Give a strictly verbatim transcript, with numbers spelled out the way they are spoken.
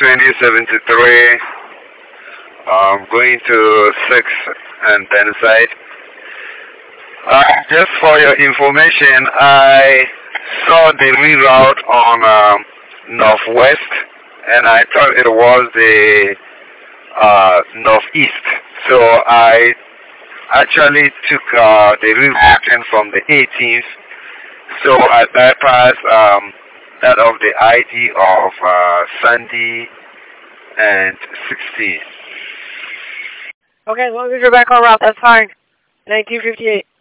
twenty seventy-three, um, going to six and ten side. Uh, just for your information, I saw the reroute on um, Northwest, and I thought it was the uh, Northeast. So I actually took uh, the rerouting from the eighteenth. So I bypassed um, that of the I D of uh, Sandy and sixteen. Okay, as long as you're back on route, that's fine. nineteen fifty-eight.